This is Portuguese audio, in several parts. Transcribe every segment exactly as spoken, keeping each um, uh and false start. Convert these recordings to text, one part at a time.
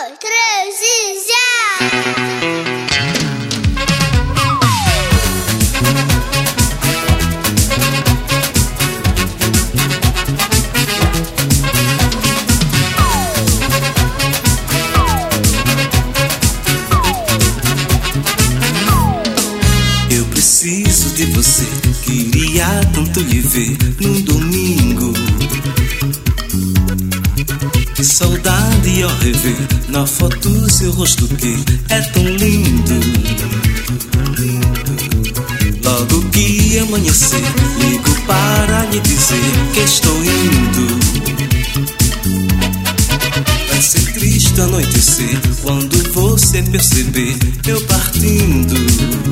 dois, três e já! Eu preciso de você, queria tanto lhe ver num domingo. Que saudade ao rever na foto seu rosto que é tão lindo. Logo que amanhecer, ligo para lhe dizer que estou indo. Vai ser triste anoitecer quando você perceber eu partindo.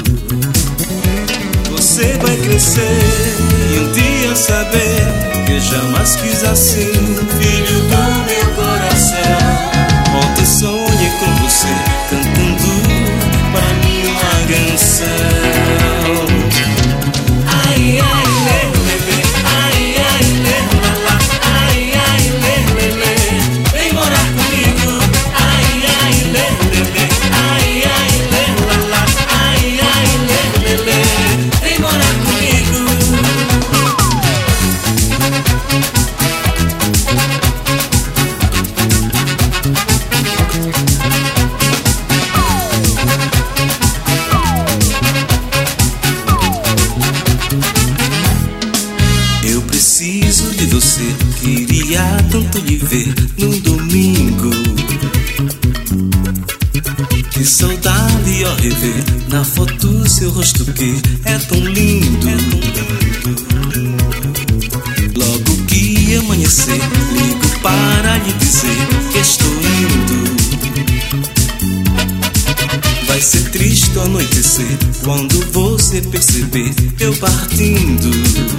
Você vai crescer e um dia saber que jamais quis assim, filho do meu coração. Ontem sonhei com você cantando para mim uma canção. Ai, ai, lê, lê, lê. Ai, ai, lê, lá, lá. Ai, ai, lê, lê, lê. Vem morar comigo. Ai, ai, lê, lê, lê. Ai, ai, lê, lá, lá. Ai, ai, lê, lê, lê. Vem morar comigo. Eu preciso de você, queria tanto lhe ver num domingo. Que saudade ao rever na foto seu rosto que é tão lindo. Logo que amanhecer, ligo para lhe dizer que estou indo. Vai ser triste anoitecer quando você perceber eu partindo.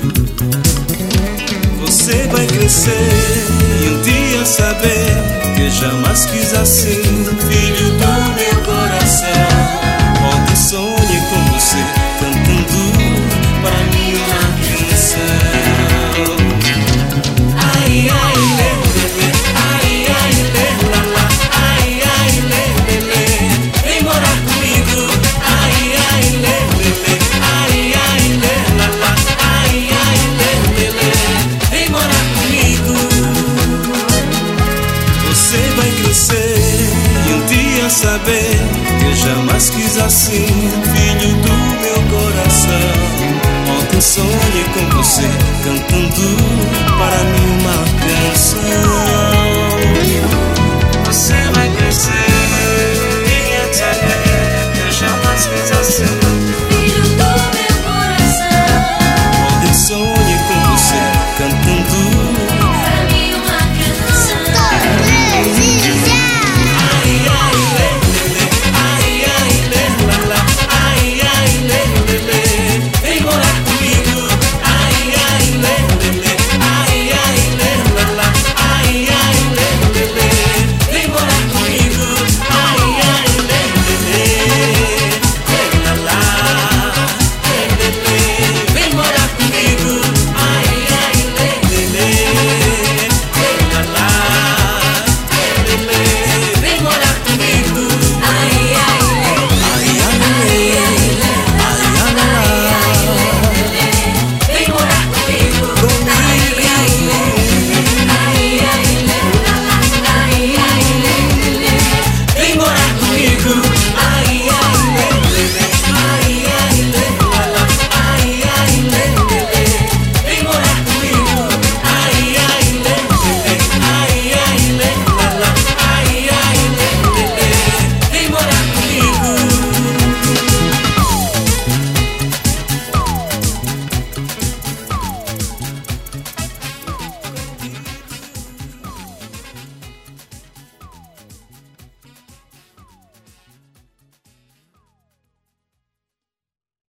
Você vai crescer e um dia saber que jamais quis assim, filho do meu coração. Ontem sonhei com você cantando para mim uma canção. Ai, ai, lê, lê, lê. Ai, ai, lê, lá, lá. Ai, ai, lê, lê, lê. Vem morar comigo. Ai, ai, lê, lê, lê. Ai, ai, lê, lá, lá. Ai, ai, lê, lê, lê. Vem morar comigo. Você vai crescer e um dia saber que jamais quis assim, filho do meu coração. Ontem sonhei com você cantando para mim uma canção.